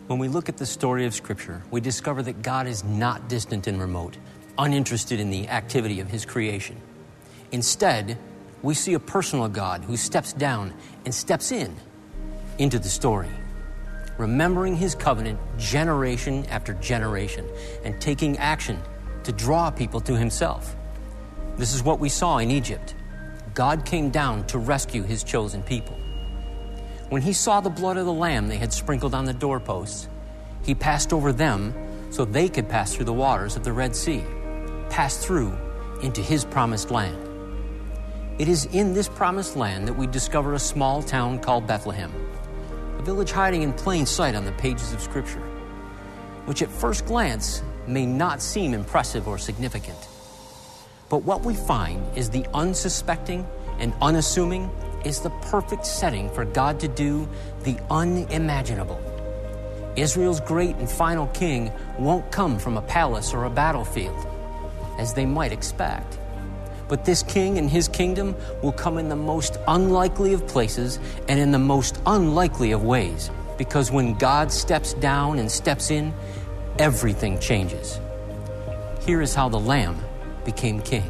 When we look at the story of Scripture, we discover that God is not distant and remote, uninterested in the activity of His creation. Instead, we see a personal God who steps down and steps into the story, remembering His covenant generation after generation and taking action to draw people to Himself. This is what we saw in Egypt. God came down to rescue His chosen people. When He saw the blood of the lamb they had sprinkled on the doorposts, He passed over them so they could pass through the waters of the Red Sea, pass through into His promised land. It is in this promised land that we discover a small town called Bethlehem, a village hiding in plain sight on the pages of Scripture, which at first glance may not seem impressive or significant. But what we find is the unsuspecting and unassuming is the perfect setting for God to do the unimaginable. Israel's great and final king won't come from a palace or a battlefield, as they might expect. But this king and his kingdom will come in the most unlikely of places and in the most unlikely of ways, because when God steps down and steps in, everything changes. Here is how the Lamb became king.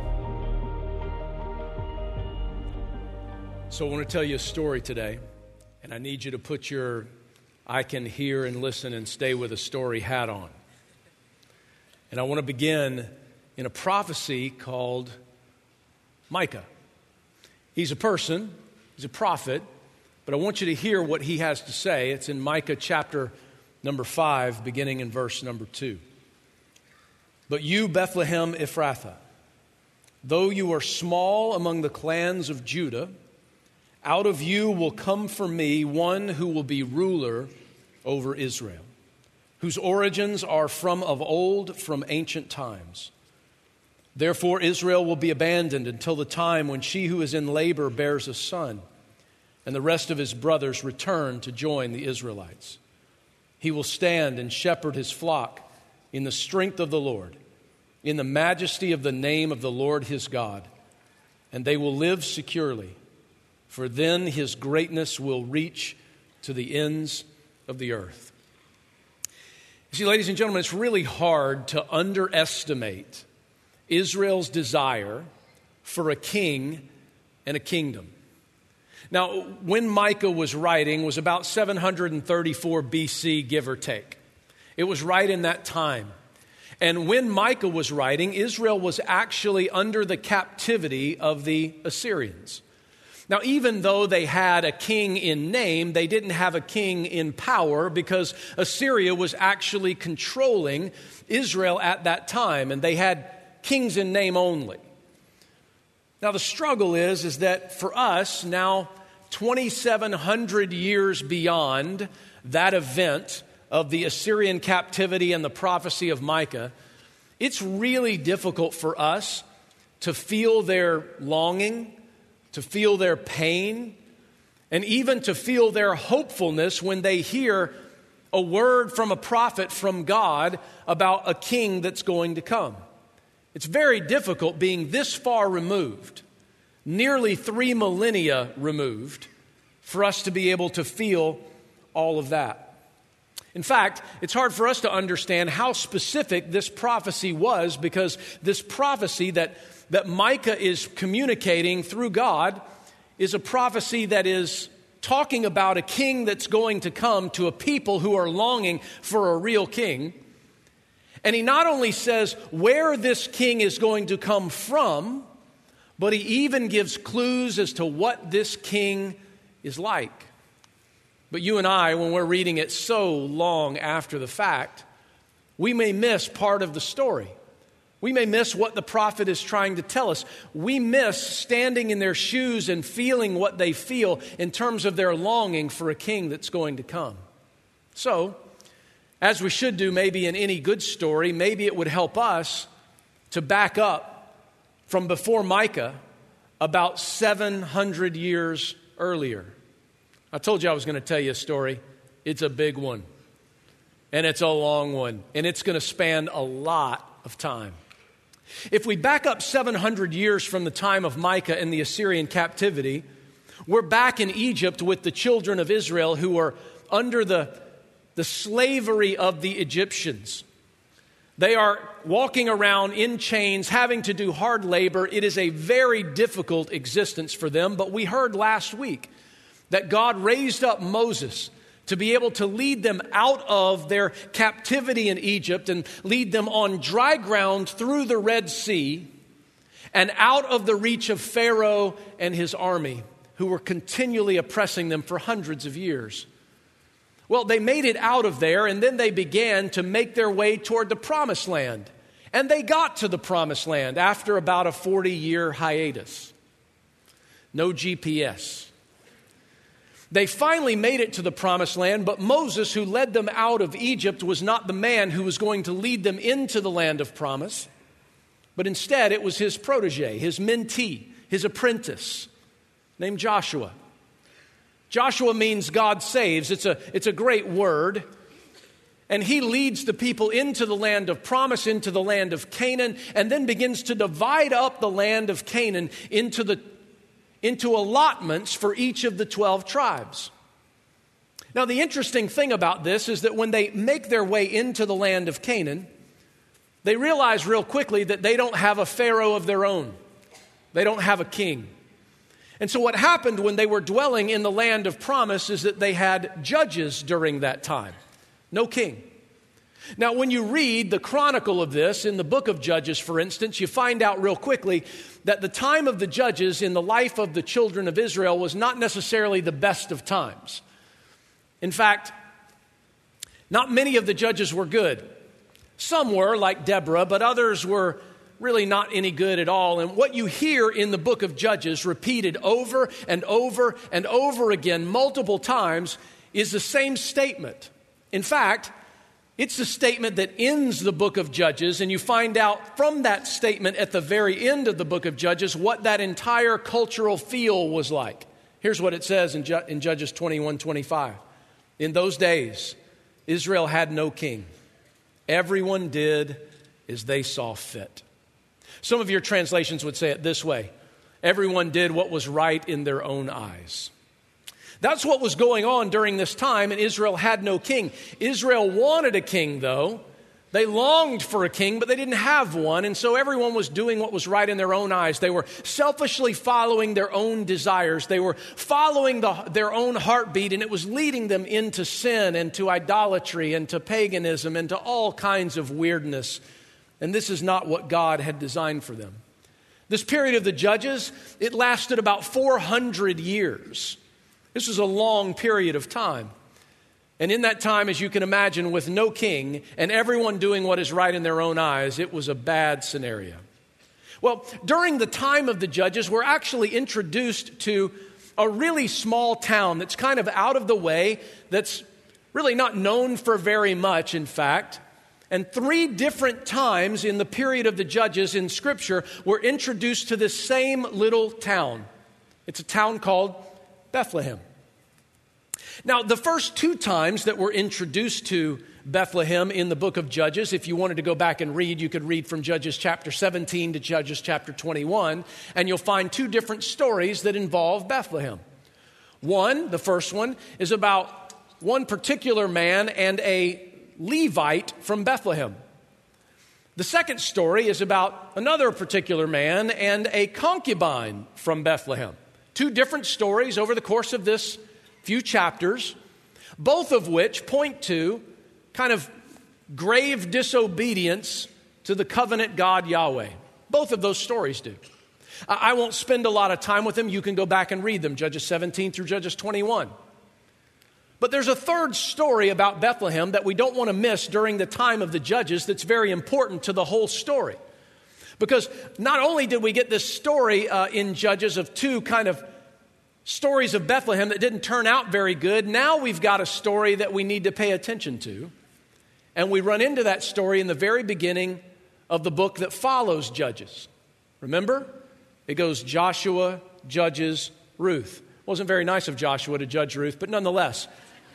So I want to tell you a story today, and I need you to put your I can hear and listen and stay with a story hat on. And I want to begin in a prophecy called Micah. He's a person, he's a prophet, but I want you to hear what he has to say. It's in Micah chapter number 5, beginning in verse number 2. But you, Bethlehem Ephrathah, though you are small among the clans of Judah, out of you will come for me one who will be ruler over Israel, whose origins are from of old, from ancient times. Therefore Israel will be abandoned until the time when she who is in labor bears a son, and the rest of his brothers return to join the Israelites. He will stand and shepherd his flock in the strength of the Lord, in the majesty of the name of the Lord his God, and they will live securely. For then his greatness will reach to the ends of the earth. You see, ladies and gentlemen, it's really hard to underestimate Israel's desire for a king and a kingdom. Now, when Micah was writing was about 734 BC, give or take. It was right in that time. And when Micah was writing, Israel was actually under the captivity of the Assyrians. Now, even though they had a king in name, they didn't have a king in power because Assyria was actually controlling Israel at that time, and they had kings in name only. Now, the struggle is that for us, now 2,700 years beyond that event of the Assyrian captivity and the prophecy of Micah, it's really difficult for us to feel their longing, to feel their pain, and even to feel their hopefulness when they hear a word from a prophet from God about a king that's going to come. It's very difficult being this far removed, nearly 3 millennia removed, for us to be able to feel all of that. In fact, it's hard for us to understand how specific this prophecy was, because this prophecy that Micah is communicating through God is a prophecy that is talking about a king that's going to come to a people who are longing for a real king. And he not only says where this king is going to come from, but he even gives clues as to what this king is like. But you and I, when we're reading it so long after the fact, we may miss part of the story. We may miss what the prophet is trying to tell us. We miss standing in their shoes and feeling what they feel in terms of their longing for a king that's going to come. So, as we should do maybe in any good story, maybe it would help us to back up from before Micah about 700 years earlier. I told you I was going to tell you a story. It's a big one, and it's a long one, and it's going to span a lot of time. If we back up 700 years from the time of Micah and the Assyrian captivity, we're back in Egypt with the children of Israel who are under the the slavery of the Egyptians. They are walking around in chains, having to do hard labor. It is a very difficult existence for them, but we heard last week that God raised up Moses to be able to lead them out of their captivity in Egypt and lead them on dry ground through the Red Sea and out of the reach of Pharaoh and his army, who were continually oppressing them for hundreds of years. Well, they made it out of there, and then they began to make their way toward the Promised Land. And they got to the Promised Land after about a 40-year hiatus. No GPS. They finally made it to the Promised Land, but Moses, who led them out of Egypt, was not the man who was going to lead them into the land of promise, but instead it was his protege, his mentee, his apprentice, named Joshua. Joshua means God saves. It's a great word. And he leads the people into the land of promise, into the land of Canaan, and then begins to divide up the land of Canaan into allotments for each of the 12 tribes. Now, the interesting thing about this is that when they make their way into the land of Canaan, they realize real quickly that they don't have a Pharaoh of their own. They don't have a king. And so what happened when they were dwelling in the land of promise is that they had judges during that time. No king. Now, when you read the chronicle of this in the book of Judges, for instance, you find out real quickly that the time of the judges in the life of the children of Israel was not necessarily the best of times. In fact, not many of the judges were good. Some were, like Deborah, but others were really not any good at all. And what you hear in the book of Judges repeated over and over and over again multiple times is the same statement. In fact, it's the statement that ends the book of Judges, and you find out from that statement at the very end of the book of Judges what that entire cultural feel was like. Here's what it says in Judges 21:25. In those days, Israel had no king. Everyone did as they saw fit. Some of your translations would say it this way: everyone did what was right in their own eyes. That's what was going on during this time, and Israel had no king. Israel wanted a king, though. They longed for a king, but they didn't have one, and so everyone was doing what was right in their own eyes. They were selfishly following their own desires. They were following their own heartbeat, and it was leading them into sin and to idolatry and to paganism and to all kinds of weirdness. And this is not what God had designed for them. This period of the Judges, it lasted about 400 years. This was a long period of time. And in that time, as you can imagine, with no king and everyone doing what is right in their own eyes, it was a bad scenario. Well, during the time of the Judges, we're actually introduced to a really small town that's kind of out of the way, that's really not known for very much, in fact. And 3 different times in the period of the Judges in Scripture, we're introduced to this same little town. It's a town called Bethlehem. Now, the first 2 times that we're introduced to Bethlehem in the book of Judges, if you wanted to go back and read, you could read from Judges chapter 17 to Judges chapter 21, and you'll find 2 different stories that involve Bethlehem. The first one, is about one particular man and a Levite from Bethlehem. The second story is about another particular man and a concubine from Bethlehem. 2 different stories over the course of this few chapters, both of which point to kind of grave disobedience to the covenant God Yahweh. Both of those stories do. I won't spend a lot of time with them. You can go back and read them, Judges 17 through Judges 21. But there's a third story about Bethlehem that we don't want to miss during the time of the Judges that's very important to the whole story. Because not only did we get this story in Judges of 2 kind of stories of Bethlehem that didn't turn out very good, now we've got a story that we need to pay attention to. And we run into that story in the very beginning of the book that follows Judges. Remember? It goes Joshua, Judges, Ruth. It wasn't very nice of Joshua to judge Ruth, but nonetheless,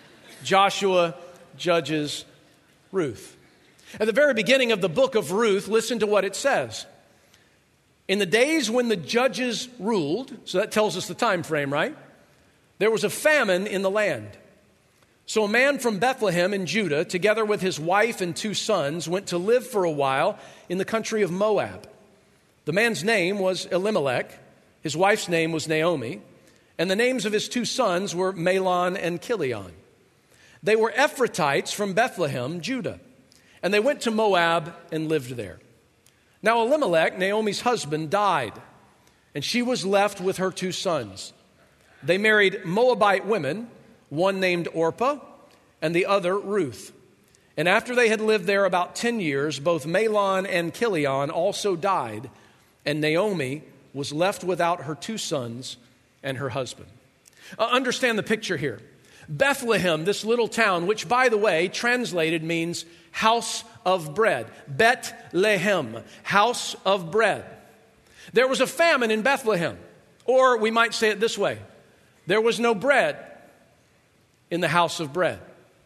Joshua, Judges, Ruth. At the very beginning of the book of Ruth, listen to what it says. In the days when the judges ruled, so that tells us the time frame, right? There was a famine in the land. So a man from Bethlehem in Judah, together with his wife and 2 sons, went to live for a while in the country of Moab. The man's name was Elimelech, his wife's name was Naomi, and the names of his 2 sons were Mahlon and Chilion. They were Ephrathites from Bethlehem, Judah, and they went to Moab and lived there. Now Elimelech, Naomi's husband, died, and she was left with her 2 sons. They married Moabite women, one named Orpah and the other Ruth. And after they had lived there about 10 years, both Mahlon and Chilion also died, and Naomi was left without her 2 sons and her husband. Understand the picture here. Bethlehem, this little town, which, by the way, translated means house of bread. Bet-lehem, house of bread. There was a famine in Bethlehem, or we might say it this way: there was no bread in the house of bread.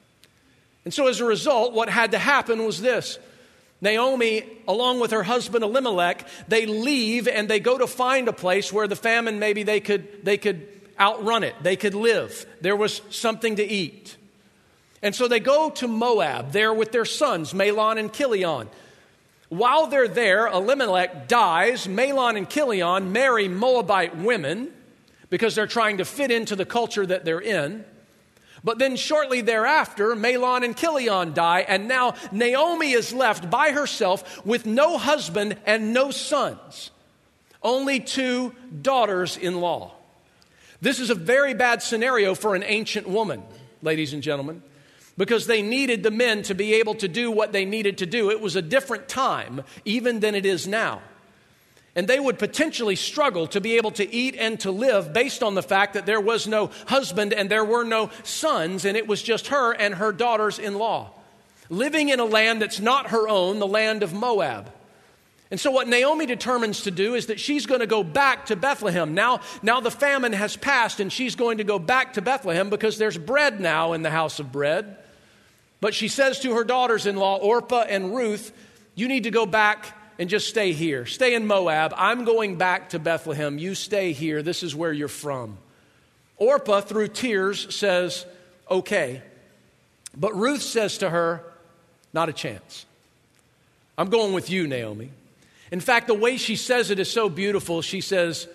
And so as a result, what had to happen was this. Naomi, along with her husband Elimelech, they leave and they go to find a place where the famine, maybe they could outrun it. They could live. There was something to eat. And so they go to Moab, there with their sons, Mahlon and Chilion. While they're there, Elimelech dies. Mahlon and Chilion marry Moabite women because they're trying to fit into the culture that they're in. But then shortly thereafter, Mahlon and Chilion die, and now Naomi is left by herself with no husband and no sons, only 2 daughters-in-law. This is a very bad scenario for an ancient woman, ladies and gentlemen, because they needed the men to be able to do what they needed to do. It was a different time, even than it is now. And they would potentially struggle to be able to eat and to live based on the fact that there was no husband and there were no sons, and it was just her and her daughters-in-law, living in a land that's not her own, the land of Moab. And so what Naomi determines to do is that she's going to go back to Bethlehem. Now the famine has passed, and she's going to go back to Bethlehem because there's bread now in the house of bread. But she says to her daughters-in-law, Orpah and Ruth, you need to go back and just stay here. Stay in Moab. I'm going back to Bethlehem. You stay here. This is where you're from. Orpah, through tears, says, okay. But Ruth says to her, not a chance. I'm going with you, Naomi. In fact, the way she says it is so beautiful. She says,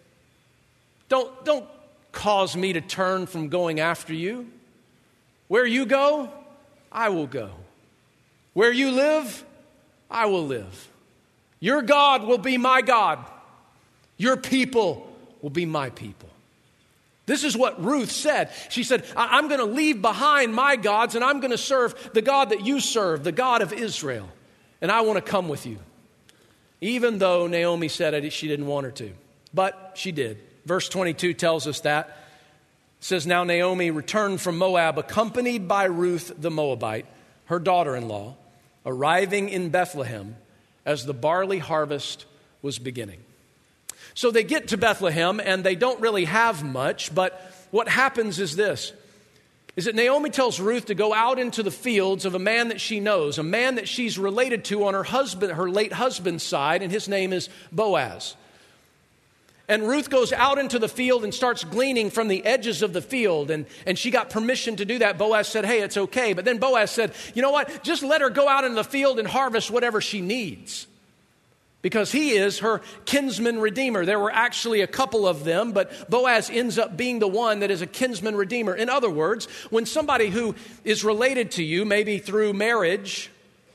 don't cause me to turn from going after you. Where you go, I will go. Where you live, I will live. Your God will be my God. Your people will be my people. This is what Ruth said. She said, I'm going to leave behind my gods and I'm going to serve the God that you serve, the God of Israel. And I want to come with you. Even though Naomi said she didn't want her to. But she did. Verse 22 tells us that. It says, now Naomi returned from Moab, accompanied by Ruth the Moabite, her daughter-in-law, arriving in Bethlehem as the barley harvest was beginning. So they get to Bethlehem, and they don't really have much, but what happens is this, is that Naomi tells Ruth to go out into the fields of a man that she knows, a man that she's related to on her late husband's side, and his name is Boaz. And Ruth goes out into the field and starts gleaning from the edges of the field. And she got permission to do that. Boaz said, hey, it's okay. But then Boaz said, you know what? Just let her go out into the field and harvest whatever she needs. Because he is her kinsman redeemer. There were actually a couple of them, but Boaz ends up being the one that is a kinsman redeemer. In other words, when somebody who is related to you, maybe through marriage,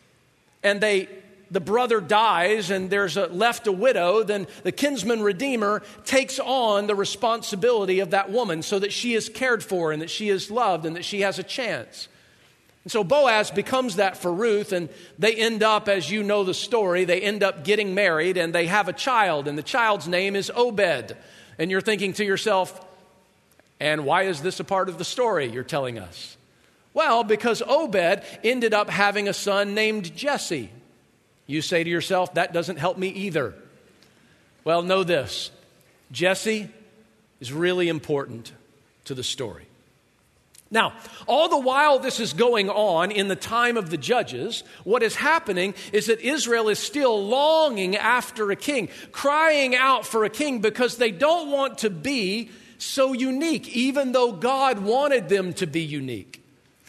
and the brother dies and there's left a widow, then the kinsman redeemer takes on the responsibility of that woman so that she is cared for and that she is loved and that she has a chance. And so Boaz becomes that for Ruth, and they end up, as you know the story, they end up getting married and they have a child, and the child's name is Obed. And you're thinking to yourself, and why is this a part of the story you're telling us? Well, because Obed ended up having a son named Jesse. You say to yourself, that doesn't help me either. Well, know this. Jesse is really important to the story. Now, all the while this is going on in the time of the judges, what is happening is that Israel is still longing after a king, crying out for a king because they don't want to be so unique, even though God wanted them to be unique.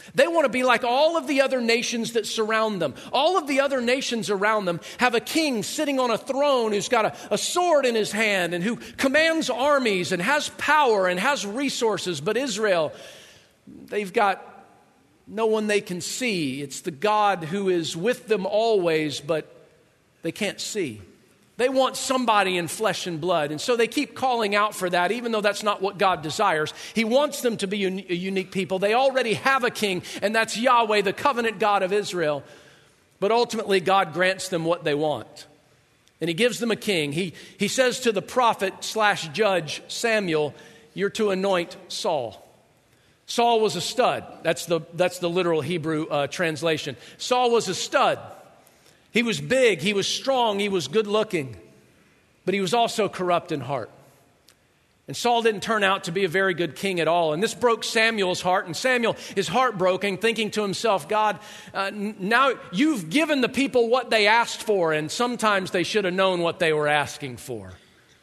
They want to be like all of the other nations that surround them. All of the other nations around them have a king sitting on a throne who's got a sword in his hand and who commands armies and has power and has resources. But Israel, they've got no one they can see. It's the God who is with them always, but they can't see. They want somebody in flesh and blood. And so they keep calling out for that, even though that's not what God desires. He wants them to be a unique people. They already have a king, and that's Yahweh, the covenant God of Israel. But ultimately, God grants them what they want. And he gives them a king. He says to the prophet/judge Samuel, you're to anoint Saul. Saul was a stud. That's the literal Hebrew translation. Saul was a stud. He was big, he was strong, he was good looking, but he was also corrupt in heart. And Saul didn't turn out to be a very good king at all. And this broke Samuel's heart, and Samuel is heartbroken, thinking to himself, God, now you've given the people what they asked for, and sometimes they should have known what they were asking for.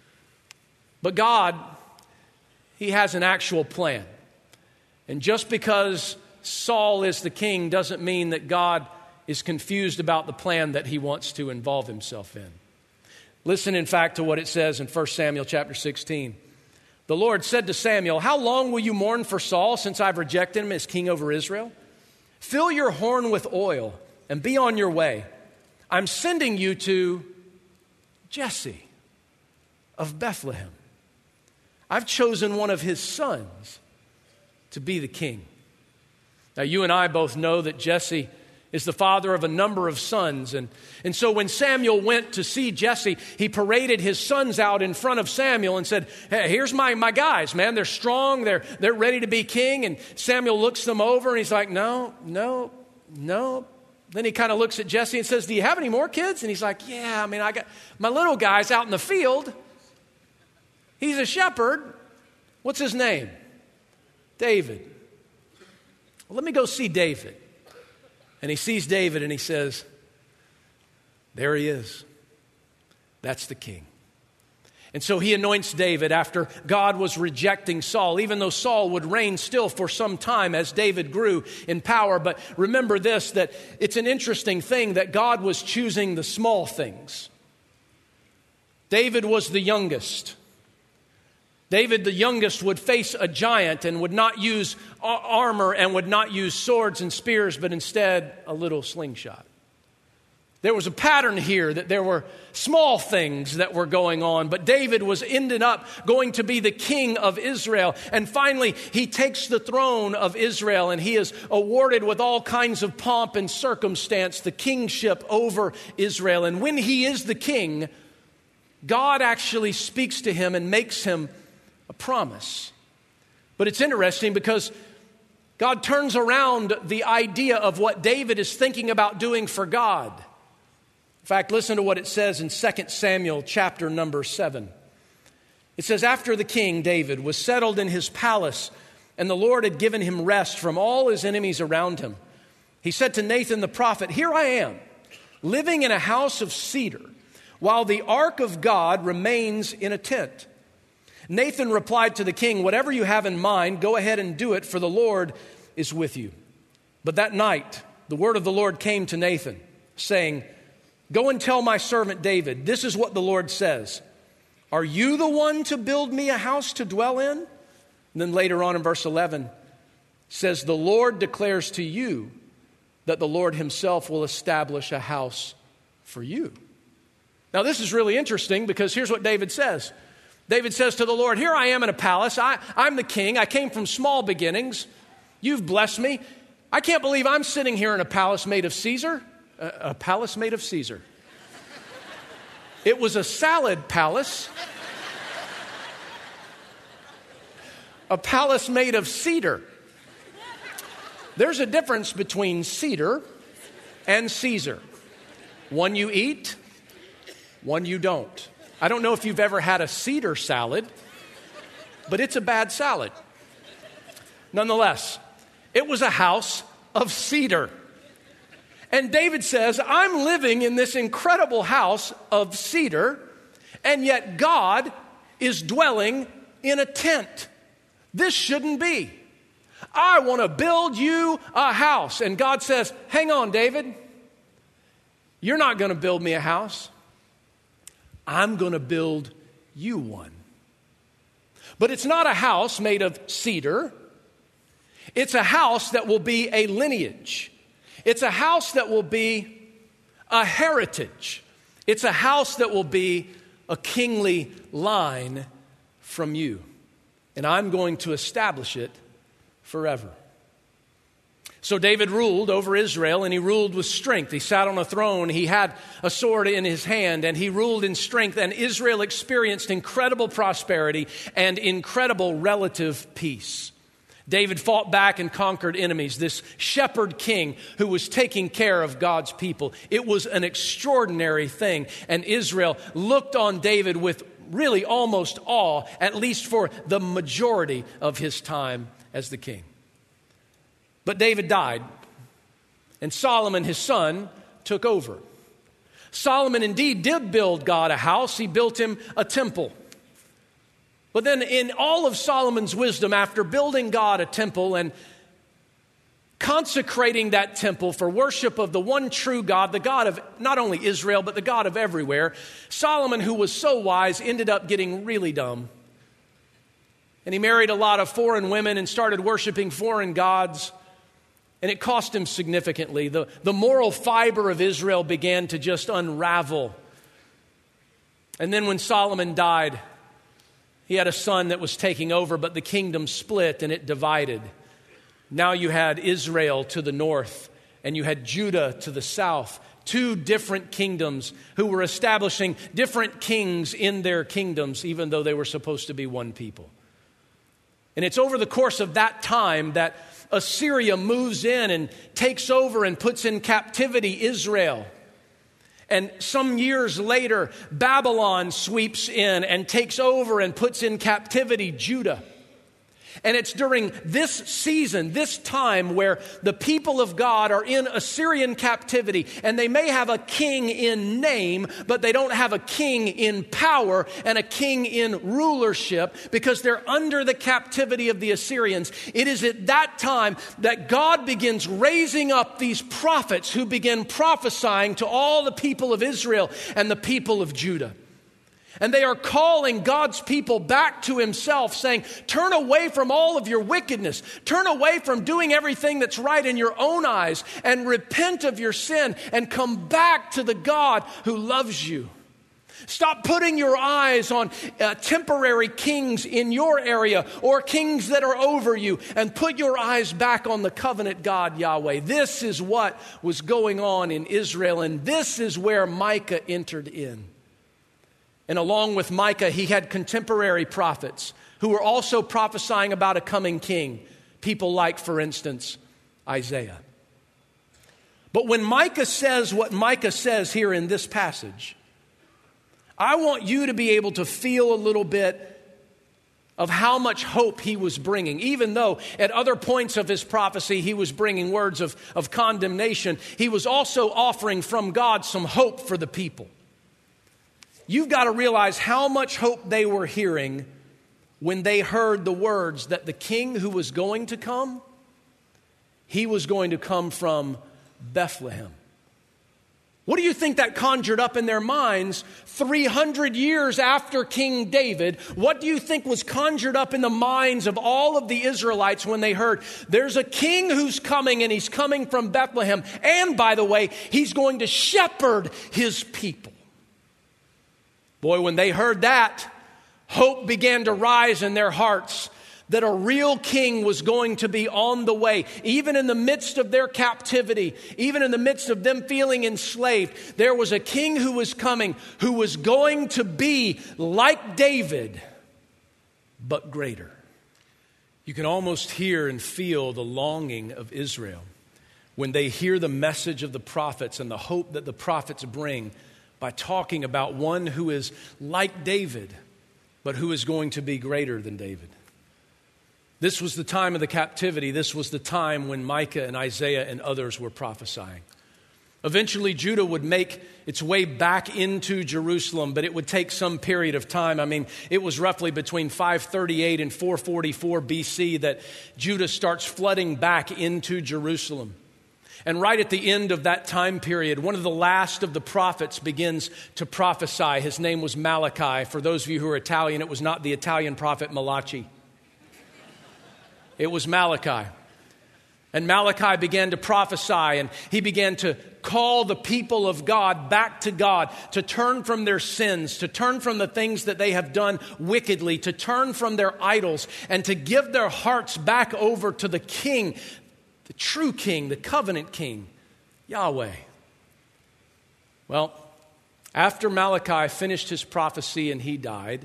But God, he has an actual plan. And just because Saul is the king doesn't mean that God is confused about the plan that he wants to involve himself in. Listen, in fact, to what it says in 1 Samuel chapter 16. The Lord said to Samuel, how long will you mourn for Saul since I've rejected him as king over Israel? Fill your horn with oil and be on your way. I'm sending you to Jesse of Bethlehem. I've chosen one of his sons to be the king. Now, you and I both know that Jesse is the father of a number of sons. And so when Samuel went to see Jesse, he paraded his sons out in front of Samuel and said, hey, here's my guys, man. They're strong. They're ready to be king. And Samuel looks them over and he's like, no. Then he kind of looks at Jesse and says, do you have any more kids? And he's like, yeah, I got my little guy's out in the field. He's a shepherd. What's his name? David. Well, let me go see David. And he sees David and he says, there he is. That's the king. And so he anoints David after God was rejecting Saul, even though Saul would reign still for some time as David grew in power. But remember this, that it's an interesting thing that God was choosing the small things. David was the youngest. David, the youngest, would face a giant and would not use armor and would not use swords and spears, but instead a little slingshot. There was a pattern here that there were small things that were going on, but David ended up going to be the king of Israel. And finally, he takes the throne of Israel and he is awarded with all kinds of pomp and circumstance the kingship over Israel. And when he is the king, God actually speaks to him and makes him a promise. But it's interesting because God turns around the idea of what David is thinking about doing for God. In fact, listen to what it says in 2 Samuel chapter number 7. It says, after the king, David, was settled in his palace and the Lord had given him rest from all his enemies around him, he said to Nathan the prophet, here I am, living in a house of cedar, while the ark of God remains in a tent. Nathan replied to the king, whatever you have in mind, go ahead and do it, for the Lord is with you. But that night, the word of the Lord came to Nathan, saying, go and tell my servant David, this is what the Lord says. Are you the one to build me a house to dwell in? And then later on in verse 11, says, the Lord declares to you that the Lord himself will establish a house for you. Now this is really interesting because here's what David says. David says to the Lord, here I am in a palace. I'm the king. I came from small beginnings. You've blessed me. I can't believe I'm sitting here in a palace made of Caesar. A palace made of Caesar. It was a salad palace. A palace made of cedar. There's a difference between cedar and Caesar. One you eat, one you don't. I don't know if you've ever had a cedar salad, but it's a bad salad. Nonetheless, it was a house of cedar. And David says, I'm living in this incredible house of cedar, and yet God is dwelling in a tent. This shouldn't be. I want to build you a house. And God says, hang on, David. You're not going to build me a house. I'm going to build you one. But it's not a house made of cedar. It's a house that will be a lineage. It's a house that will be a heritage. It's a house that will be a kingly line from you. And I'm going to establish it forever. So David ruled over Israel, and he ruled with strength. He sat on a throne, he had a sword in his hand, and he ruled in strength. And Israel experienced incredible prosperity and incredible relative peace. David fought back and conquered enemies, this shepherd king who was taking care of God's people. It was an extraordinary thing, and Israel looked on David with really almost awe, at least for the majority of his time as the king. But David died, and Solomon, his son, took over. Solomon indeed did build God a house. He built him a temple. But then in all of Solomon's wisdom, after building God a temple and consecrating that temple for worship of the one true God, the God of not only Israel, but the God of everywhere, Solomon, who was so wise, ended up getting really dumb. And he married a lot of foreign women and started worshiping foreign gods. And it cost him significantly. The moral fiber of Israel began to just unravel. And then when Solomon died, he had a son that was taking over, but the kingdom split and it divided. Now you had Israel to the north and you had Judah to the south. Two different kingdoms who were establishing different kings in their kingdoms, even though they were supposed to be one people. And it's over the course of that time that Assyria moves in and takes over and puts in captivity Israel. And some years later, Babylon sweeps in and takes over and puts in captivity Judah. And it's during this season, this time, where the people of God are in Assyrian captivity, and they may have a king in name, but they don't have a king in power and a king in rulership because they're under the captivity of the Assyrians. It is at that time that God begins raising up these prophets who begin prophesying to all the people of Israel and the people of Judah. And they are calling God's people back to himself, saying, turn away from all of your wickedness. Turn away from doing everything that's right in your own eyes and repent of your sin and come back to the God who loves you. Stop putting your eyes on temporary kings in your area or kings that are over you, and put your eyes back on the covenant God, Yahweh. This is what was going on in Israel, and this is where Micah entered in. And along with Micah, he had contemporary prophets who were also prophesying about a coming king. People like, for instance, Isaiah. But when Micah says what Micah says here in this passage, I want you to be able to feel a little bit of how much hope he was bringing. Even though at other points of his prophecy he was bringing words of condemnation, he was also offering from God some hope for the people. You've got to realize how much hope they were hearing when they heard the words that the king who was going to come, he was going to come from Bethlehem. What do you think that conjured up in their minds 300 years after King David? What do you think was conjured up in the minds of all of the Israelites when they heard there's a king who's coming, and he's coming from Bethlehem, and by the way, he's going to shepherd his people? Boy, when they heard that, hope began to rise in their hearts that a real king was going to be on the way. Even in the midst of their captivity, even in the midst of them feeling enslaved, there was a king who was coming, who was going to be like David, but greater. You can almost hear and feel the longing of Israel when they hear the message of the prophets and the hope that the prophets bring by talking about one who is like David, but who is going to be greater than David. This was the time of the captivity. This was the time when Micah and Isaiah and others were prophesying. Eventually, Judah would make its way back into Jerusalem, but it would take some period of time. I mean, it was roughly between 538 and 444 BC that Judah starts flooding back into Jerusalem. And right at the end of that time period, one of the last of the prophets begins to prophesy. His name was Malachi. For those of you who are Italian, it was not the Italian prophet Malachi. It was Malachi. And Malachi began to prophesy, and he began to call the people of God back to God, to turn from their sins, to turn from the things that they have done wickedly, to turn from their idols, and to give their hearts back over to the King, the true King, the covenant King, Yahweh. Well, after Malachi finished his prophecy and he died,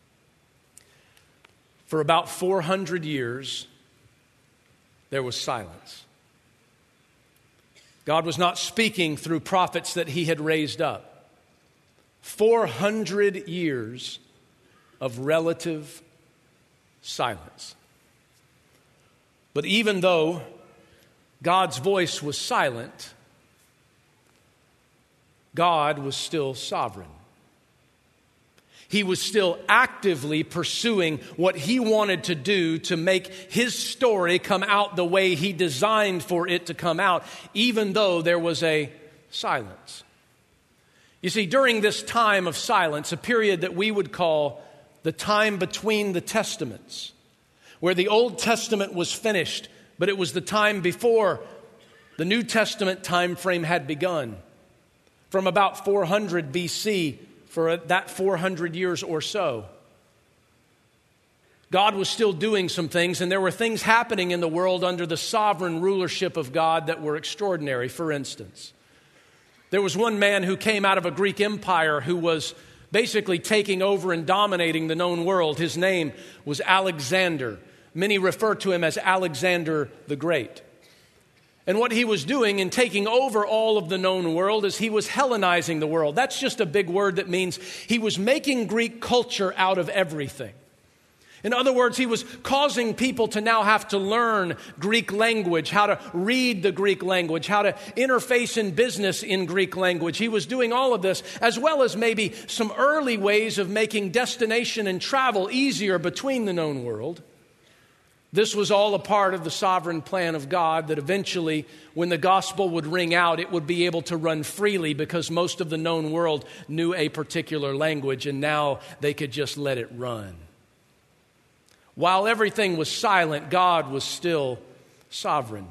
for about 400 years, there was silence. God was not speaking through prophets that he had raised up. 400 years of relative silence. But even though God's voice was silent, God was still sovereign. He was still actively pursuing what he wanted to do to make his story come out the way he designed for it to come out, even though there was a silence. You see, during this time of silence, a period that we would call the time between the Testaments, where the Old Testament was finished, but it was the time before the New Testament time frame had begun, from about 400 BC, for that 400 years or so. God was still doing some things, and there were things happening in the world under the sovereign rulership of God that were extraordinary. For instance, there was one man who came out of a Greek empire who was basically taking over and dominating the known world. His name was Alexander. Many refer to him as Alexander the Great. And what he was doing in taking over all of the known world is he was Hellenizing the world. That's just a big word that means he was making Greek culture out of everything. In other words, he was causing people to now have to learn Greek language, how to read the Greek language, how to interface in business in Greek language. He was doing all of this, as well as maybe some early ways of making destination and travel easier between the known world. This was all a part of the sovereign plan of God, that eventually, when the gospel would ring out, it would be able to run freely because most of the known world knew a particular language, and now they could just let it run. While everything was silent, God was still sovereign.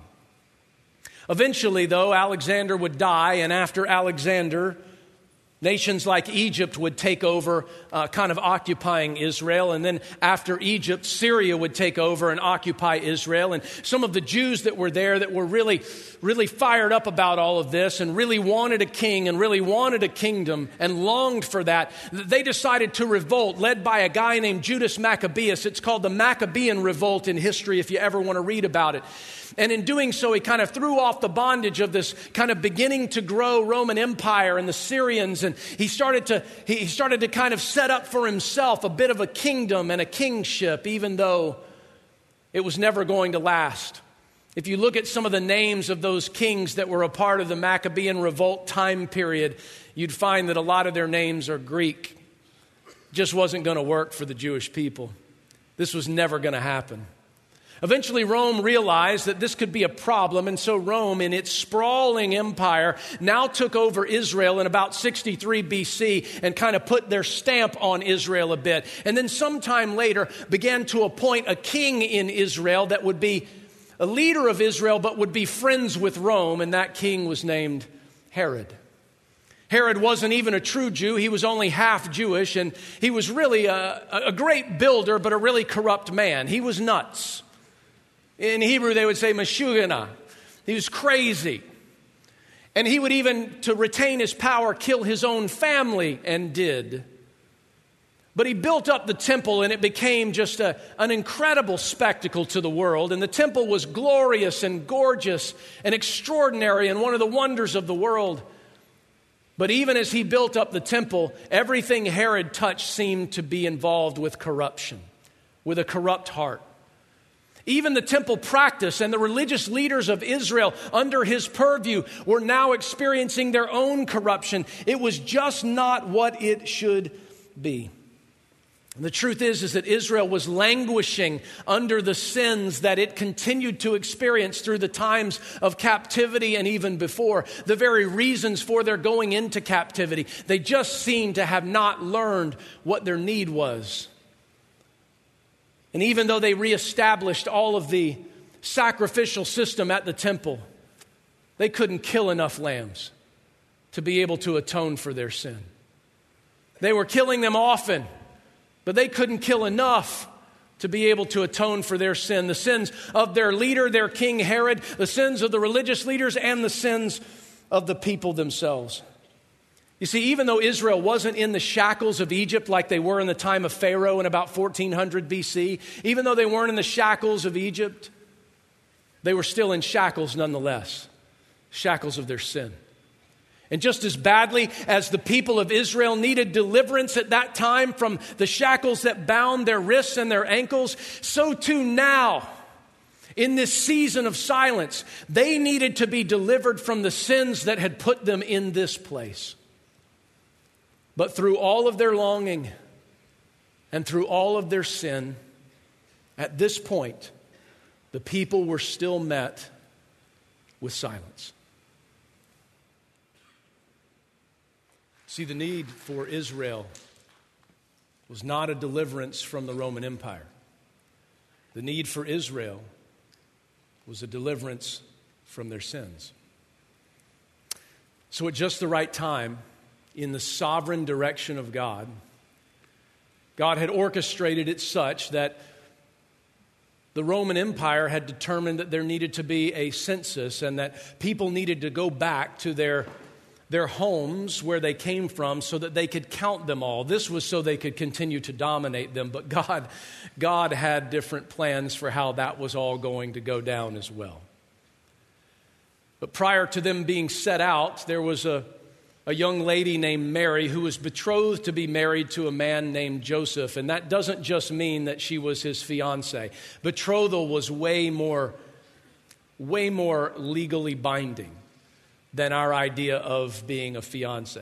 Eventually, though, Alexander would die, and after Alexander, nations like Egypt would take over, kind of occupying Israel. And then after Egypt, Syria would take over and occupy Israel. And some of the Jews that were there that were really, really fired up about all of this and really wanted a king and really wanted a kingdom and longed for that, they decided to revolt, led by a guy named Judas Maccabeus. It's called the Maccabean Revolt in history if you ever want to read about it. And in doing so, he kind of threw off the bondage of this kind of beginning to grow Roman Empire and the Syrians. And he started to kind of set up for himself a bit of a kingdom and a kingship, even though it was never going to last. If you look at some of the names of those kings that were a part of the Maccabean Revolt time period, you'd find that a lot of their names are Greek. Just wasn't going to work for the Jewish people. This was never going to happen. Eventually, Rome realized that this could be a problem, and so Rome, in its sprawling empire, now took over Israel in about 63 BC and kind of put their stamp on Israel a bit. And then sometime later began to appoint a king in Israel that would be a leader of Israel, but would be friends with Rome, and that king was named Herod. Herod wasn't even a true Jew. He was only half Jewish, and he was really a great builder, but a really corrupt man. He was nuts. In Hebrew, they would say Meshugana. He was crazy. And he would even, to retain his power, kill his own family, and did. But he built up the temple, and it became just an incredible spectacle to the world. And the temple was glorious and gorgeous and extraordinary and one of the wonders of the world. But even as he built up the temple, everything Herod touched seemed to be involved with corruption, with a corrupt heart. Even the temple practice and the religious leaders of Israel under his purview were now experiencing their own corruption. It was just not what it should be. And the truth is that Israel was languishing under the sins that it continued to experience through the times of captivity and even before. The very reasons for their going into captivity. They just seemed to have not learned what their need was. And even though they reestablished all of the sacrificial system at the temple, they couldn't kill enough lambs to be able to atone for their sin. They were killing them often, but they couldn't kill enough to be able to atone for their sin. The sins of their leader, their king Herod, the sins of the religious leaders, and the sins of the people themselves. You see, even though Israel wasn't in the shackles of Egypt like they were in the time of Pharaoh in about 1400 BC, even though they weren't in the shackles of Egypt, they were still in shackles nonetheless, shackles of their sin. And just as badly as the people of Israel needed deliverance at that time from the shackles that bound their wrists and their ankles, so too now, in this season of silence, they needed to be delivered from the sins that had put them in this place. But through all of their longing and through all of their sin, at this point, the people were still met with silence. See, the need for Israel was not a deliverance from the Roman Empire. The need for Israel was a deliverance from their sins. So at just the right time, in the sovereign direction of God, God had orchestrated it such that the Roman Empire had determined that there needed to be a census and that people needed to go back to their homes where they came from so that they could count them all. This was so they could continue to dominate them, but God had different plans for how that was all going to go down as well. But prior to them being set out, there was a young lady named Mary who was betrothed to be married to a man named Joseph. And that doesn't just mean that she was his fiancée. Betrothal was way more legally binding than our idea of being a fiancé.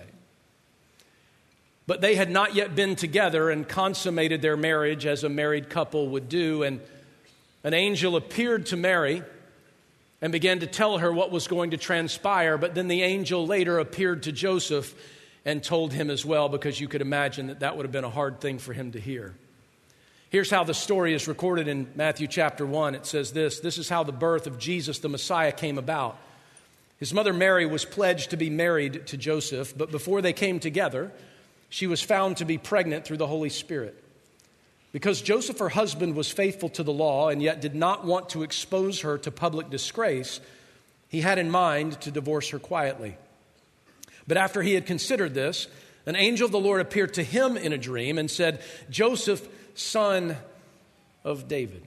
But they had not yet been together and consummated their marriage as a married couple would do. And an angel appeared to Mary and began to tell her what was going to transpire. But then the angel later appeared to Joseph and told him as well, because you could imagine that would have been a hard thing for him to hear. Here's how the story is recorded in Matthew chapter 1. It says this is how the birth of Jesus the Messiah came about. His mother Mary was pledged to be married to Joseph, but before they came together, she was found to be pregnant through the Holy Spirit. Because Joseph, her husband, was faithful to the law and yet did not want to expose her to public disgrace, he had in mind to divorce her quietly. But after he had considered this, an angel of the Lord appeared to him in a dream and said, "Joseph, son of David,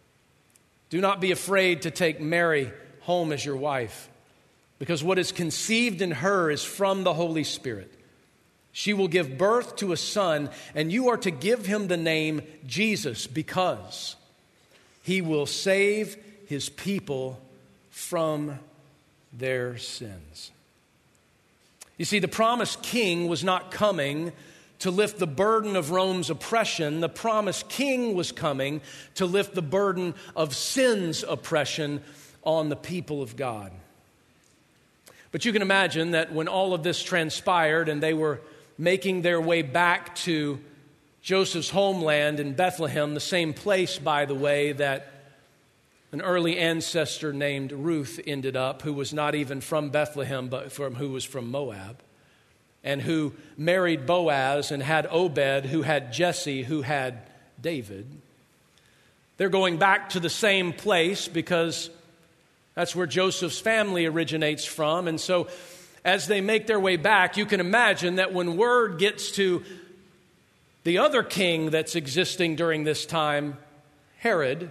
do not be afraid to take Mary home as your wife, because what is conceived in her is from the Holy Spirit. She will give birth to a son, and you are to give him the name Jesus, because he will save his people from their sins." You see, the promised king was not coming to lift the burden of Rome's oppression. The promised king was coming to lift the burden of sin's oppression on the people of God. But you can imagine that when all of this transpired and they were making their way back to Joseph's homeland in Bethlehem, the same place, by the way, that an early ancestor named Ruth ended up, who was not even from Bethlehem, but who was from Moab, and who married Boaz and had Obed, who had Jesse, who had David. They're going back to the same place because that's where Joseph's family originates from. And so as they make their way back, you can imagine that when word gets to the other king that's existing during this time, Herod,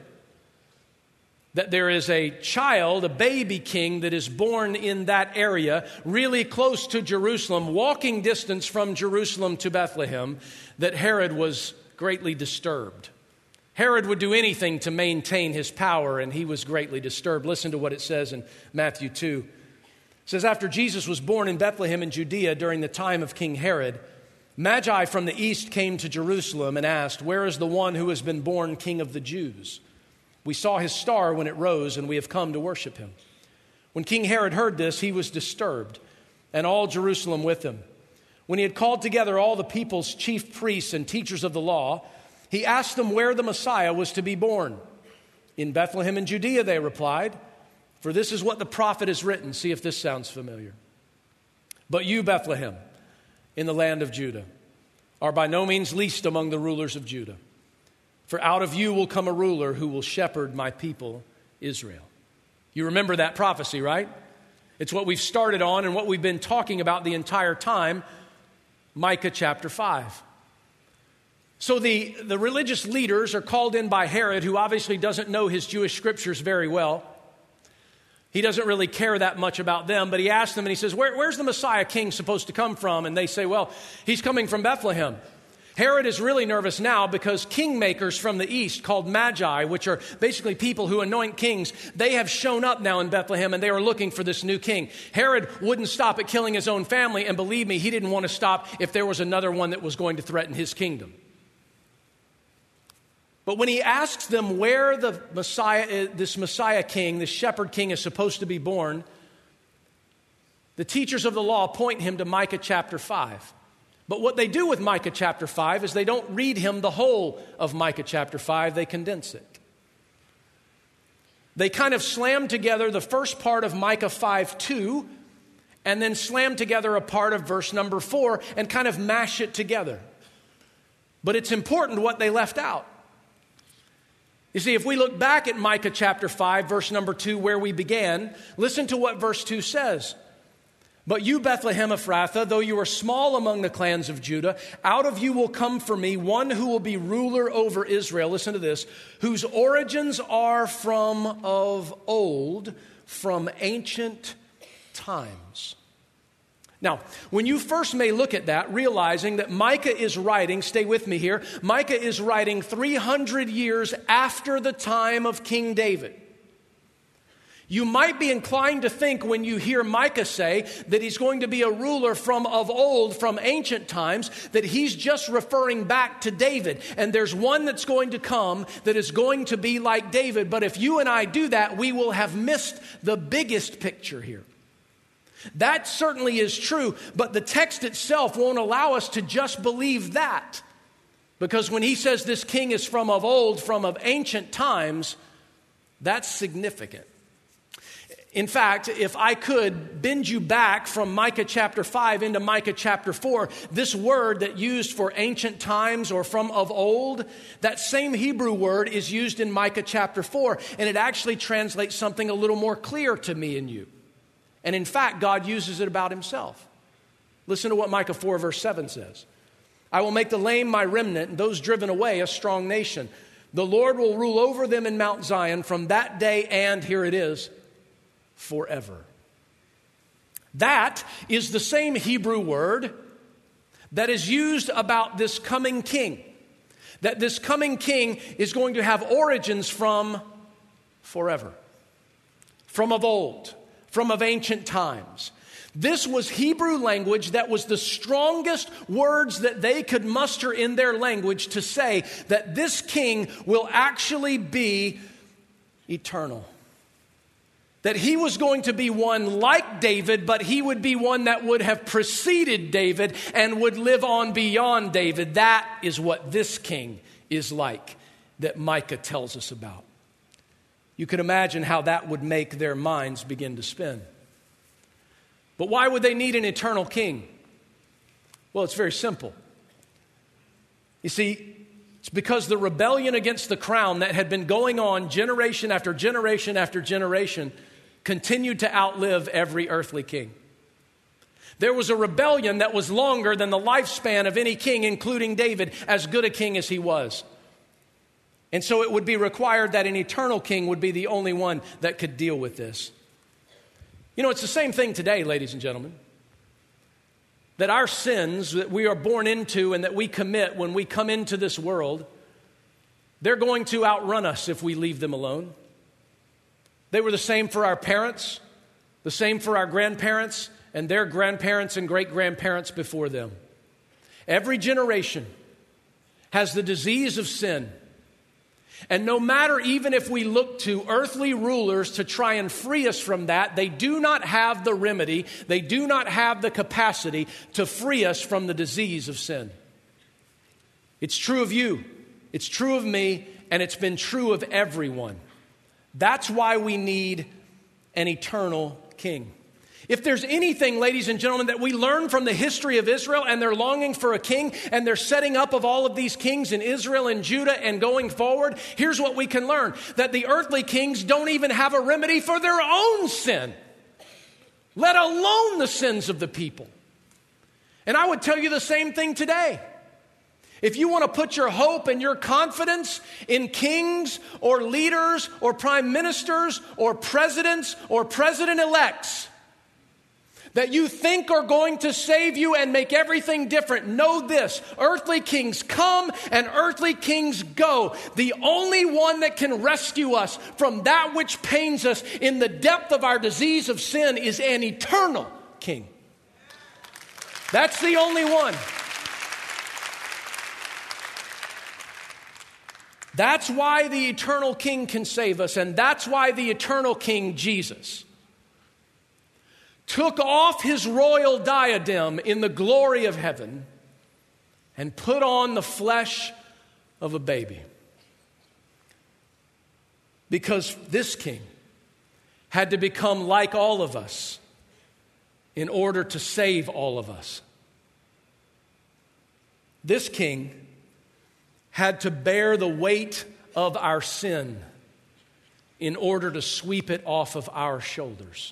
that there is a child, a baby king that is born in that area, really close to Jerusalem, walking distance from Jerusalem to Bethlehem, that Herod was greatly disturbed. Herod would do anything to maintain his power, and he was greatly disturbed. Listen to what it says in Matthew 2. It says, after Jesus was born in Bethlehem in Judea during the time of King Herod, Magi from the east came to Jerusalem and asked, where is the one who has been born King of the Jews? We saw his star when it rose, and we have come to worship him. When King Herod heard this, he was disturbed, and all Jerusalem with him. When he had called together all the people's chief priests and teachers of the law, he asked them where the Messiah was to be born. In Bethlehem in Judea, they replied, for this is what the prophet has written. See if this sounds familiar. But you, Bethlehem, in the land of Judah, are by no means least among the rulers of Judah. For out of you will come a ruler who will shepherd my people, Israel. You remember that prophecy, right? It's what we've started on and what we've been talking about the entire time, Micah chapter 5. So the religious leaders are called in by Herod, who obviously doesn't know his Jewish scriptures very well. He doesn't really care that much about them, but he asks them and he says, where's the Messiah king supposed to come from? And they say, well, he's coming from Bethlehem. Herod is really nervous now because kingmakers from the east called Magi, which are basically people who anoint kings, they have shown up now in Bethlehem and they are looking for this new king. Herod wouldn't stop at killing his own family, and believe me, he didn't want to stop if there was another one that was going to threaten his kingdom. But when he asks them where the Messiah, this Messiah king, this shepherd king is supposed to be born, the teachers of the law point him to Micah chapter 5. But what they do with Micah chapter 5 is they don't read him the whole of Micah chapter 5, they condense it. They kind of slam together the first part of Micah 5:2 and then slam together a part of verse number 4 and kind of mash it together. But it's important what they left out. You see, if we look back at Micah chapter 5, verse number 2, where we began, listen to what verse 2 says. But you, Bethlehem Ephrathah, though you are small among the clans of Judah, out of you will come for me one who will be ruler over Israel. Listen to this. Whose origins are from of old, from ancient times. Now, when you first may look at that, realizing that Micah is writing, stay with me here, Micah is writing 300 years after the time of King David. You might be inclined to think when you hear Micah say that he's going to be a ruler from of old, from ancient times, that he's just referring back to David. And there's one that's going to come that is going to be like David. But if you and I do that, we will have missed the biggest picture here. That certainly is true, but the text itself won't allow us to just believe that. Because when he says this king is from of old, from of ancient times, that's significant. In fact, if I could bend you back from Micah chapter 5 into Micah chapter 4, this word that used for ancient times or from of old, that same Hebrew word is used in Micah chapter 4, and it actually translates something a little more clear to me and you. And in fact, God uses it about himself. Listen to what Micah 4 verse 7 says. I will make the lame my remnant, and those driven away a strong nation. The Lord will rule over them in Mount Zion from that day and, here it is, forever. That is the same Hebrew word that is used about this coming king. That this coming king is going to have origins from forever, from of old, from of ancient times. This was Hebrew language that was the strongest words that they could muster in their language to say that this king will actually be eternal. That he was going to be one like David, but he would be one that would have preceded David and would live on beyond David. That is what this king is like that Micah tells us about. You can imagine how that would make their minds begin to spin. But why would they need an eternal king? Well, it's very simple. You see, it's because the rebellion against the crown that had been going on generation after generation after generation continued to outlive every earthly king. There was a rebellion that was longer than the lifespan of any king, including David, as good a king as he was. And so it would be required that an eternal king would be the only one that could deal with this. You know, it's the same thing today, ladies and gentlemen. That our sins that we are born into and that we commit when we come into this world, They're going to outrun us if we leave them alone. They were the same for our parents, the same for our grandparents, and their grandparents and great-grandparents before them. Every generation has the disease of sin. And no matter even if we look to earthly rulers to try and free us from that, they do not have the remedy, they do not have the capacity to free us from the disease of sin. It's true of you, it's true of me, and it's been true of everyone. That's why we need an eternal king. If there's anything, ladies and gentlemen, that we learn from the history of Israel and their longing for a king and their setting up of all of these kings in Israel and Judah and going forward, here's what we can learn. That the earthly kings don't even have a remedy for their own sin, let alone the sins of the people. And I would tell you the same thing today. If you want to put your hope and your confidence in kings or leaders or prime ministers or presidents or president-elects that you think are going to save you and make everything different, know this: earthly kings come and earthly kings go. The only one that can rescue us from that which pains us in the depth of our disease of sin is an eternal king. That's the only one. That's why the eternal king can save us, and that's why the eternal king, Jesus, took off his royal diadem in the glory of heaven and put on the flesh of a baby. Because this king had to become like all of us in order to save all of us. This king had to bear the weight of our sin in order to sweep it off of our shoulders.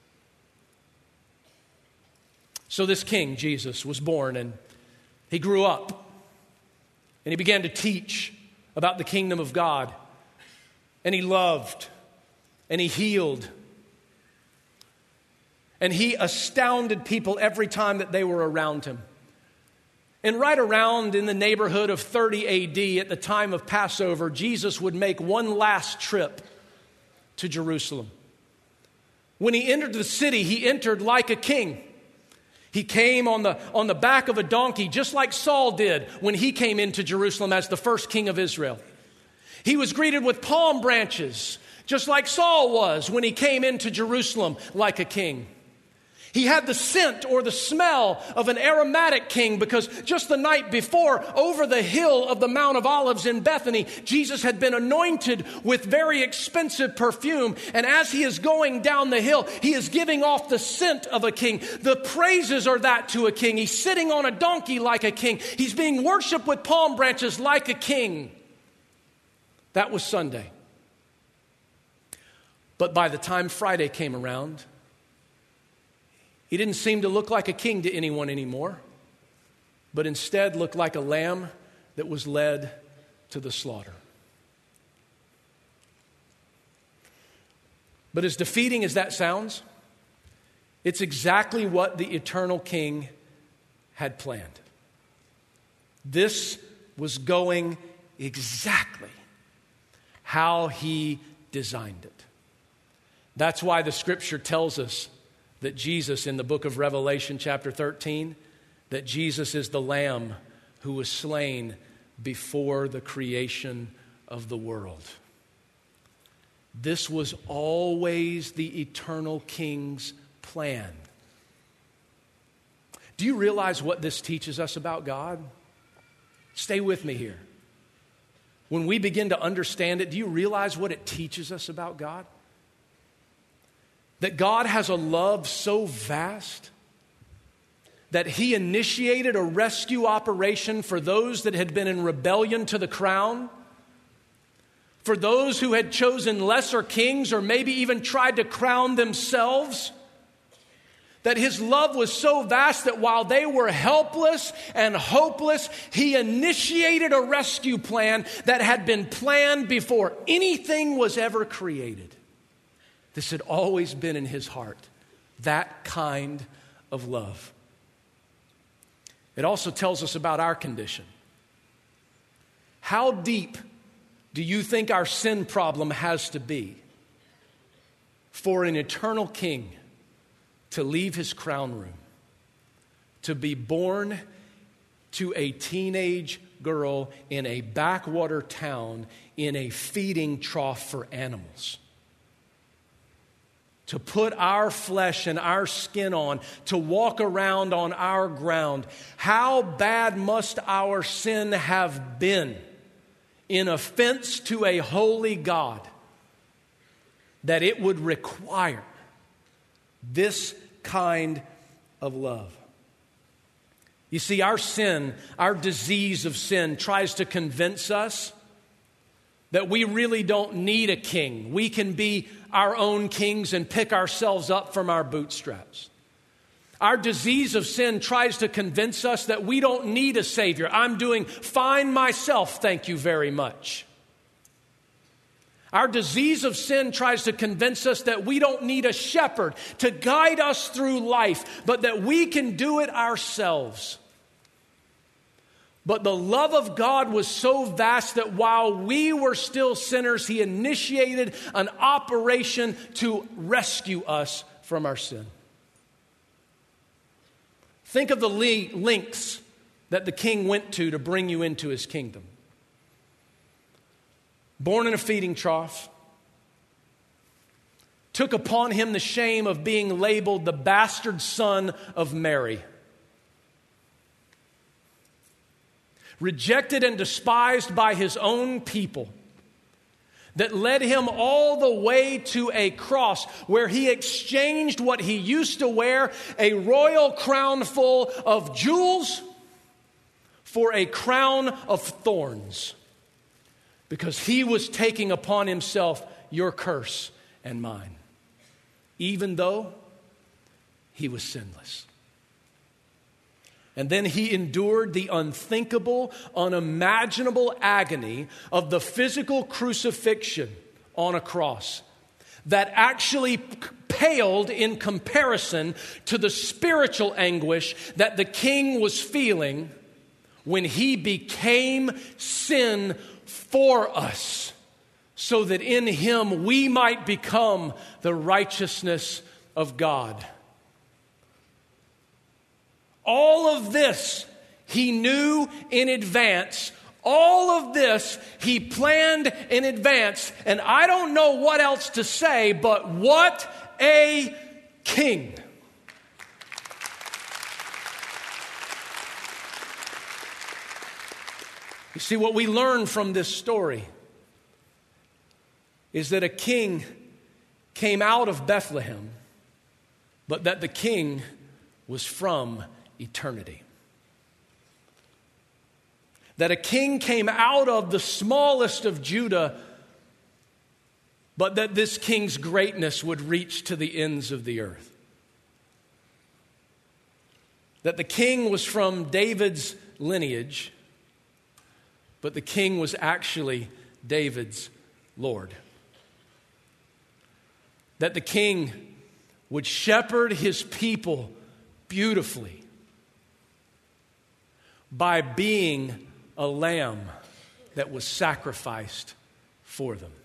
So this king, Jesus, was born, and he grew up, and he began to teach about the kingdom of God, and he loved, and he healed, and he astounded people every time that they were around him. And right around in the neighborhood of 30 AD, at the time of Passover, Jesus would make one last trip to Jerusalem. When he entered the city, he entered like a king. He came on the back of a donkey, just like Saul did when he came into Jerusalem as the first king of Israel. He was greeted with palm branches, just like Saul was when he came into Jerusalem like a king. He had the scent or the smell of an aromatic king, because just the night before, over the hill of the Mount of Olives in Bethany, Jesus had been anointed with very expensive perfume. And as he is going down the hill, he is giving off the scent of a king. The praises are that to a king. He's sitting on a donkey like a king. He's being worshiped with palm branches like a king. That was Sunday. But by the time Friday came around, he didn't seem to look like a king to anyone anymore, but instead looked like a lamb that was led to the slaughter. But as defeating as that sounds, it's exactly what the eternal king had planned. This was going exactly how he designed it. That's why the scripture tells us that Jesus, in the book of Revelation chapter 13, that Jesus is the Lamb who was slain before the creation of the world. This was always the eternal king's plan. Do you realize what this teaches us about God? Stay with me here. When we begin to understand it, do you realize what it teaches us about God? That God has a love so vast that he initiated a rescue operation for those that had been in rebellion to the crown, for those who had chosen lesser kings or maybe even tried to crown themselves. That his love was so vast that while they were helpless and hopeless, he initiated a rescue plan that had been planned before anything was ever created. This had always been in his heart, that kind of love. It also tells us about our condition. How deep do you think our sin problem has to be for an eternal king to leave his crown room, to be born to a teenage girl in a backwater town in a feeding trough for animals? To put our flesh and our skin on, to walk around on our ground. How bad must our sin have been in offense to a holy God that it would require this kind of love? You see, our sin, our disease of sin, tries to convince us that we really don't need a king. We can be our own kings and pick ourselves up from our bootstraps. Our disease of sin tries to convince us that we don't need a Savior. I'm doing fine myself, thank you very much. Our disease of sin tries to convince us that we don't need a shepherd to guide us through life, but that we can do it ourselves. But the love of God was so vast that while we were still sinners, He initiated an operation to rescue us from our sin. Think of the lengths that the king went to bring you into his kingdom. Born in a feeding trough, took upon him the shame of being labeled the bastard son of Mary. Rejected and despised by his own people, that led him all the way to a cross where he exchanged what he used to wear, a royal crown full of jewels, for a crown of thorns, because he was taking upon himself your curse and mine, even though he was sinless. And then he endured the unthinkable, unimaginable agony of the physical crucifixion on a cross that actually paled in comparison to the spiritual anguish that the king was feeling when he became sin for us, so that in him we might become the righteousness of God. All of this he knew in advance. All of this he planned in advance. And I don't know what else to say, but what a king. You see, what we learn from this story is that a king came out of Bethlehem, but that the king was from eternity. That a king came out of the smallest of Judah, but that this king's greatness would reach to the ends of the earth. That the king was from David's lineage, but the king was actually David's Lord. That the king would shepherd his people beautifully by being a lamb that was sacrificed for them.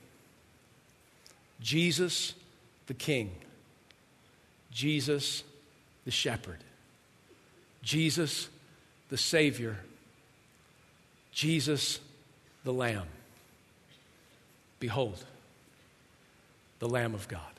Jesus the King, Jesus the Shepherd, Jesus the Savior, Jesus the Lamb. Behold, the Lamb of God.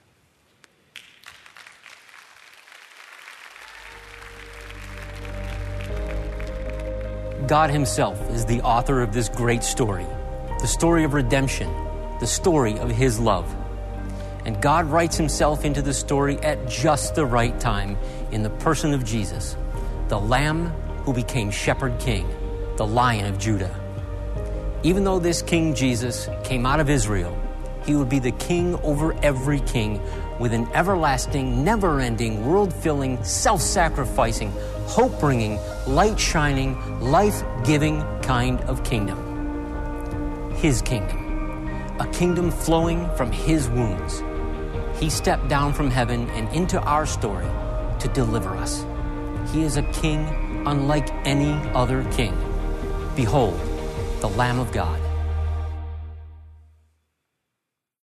God himself is the author of this great story, the story of redemption, the story of his love. And God writes himself into the story at just the right time in the person of Jesus, the Lamb who became Shepherd King, the Lion of Judah. Even though this King Jesus came out of Israel, he would be the king over every king with an everlasting, never-ending, world-filling, self-sacrificing, hope-bringing, light-shining, life-giving kind of kingdom. His kingdom. A kingdom flowing from his wounds. He stepped down from heaven and into our story to deliver us. He is a king unlike any other king. Behold, the Lamb of God.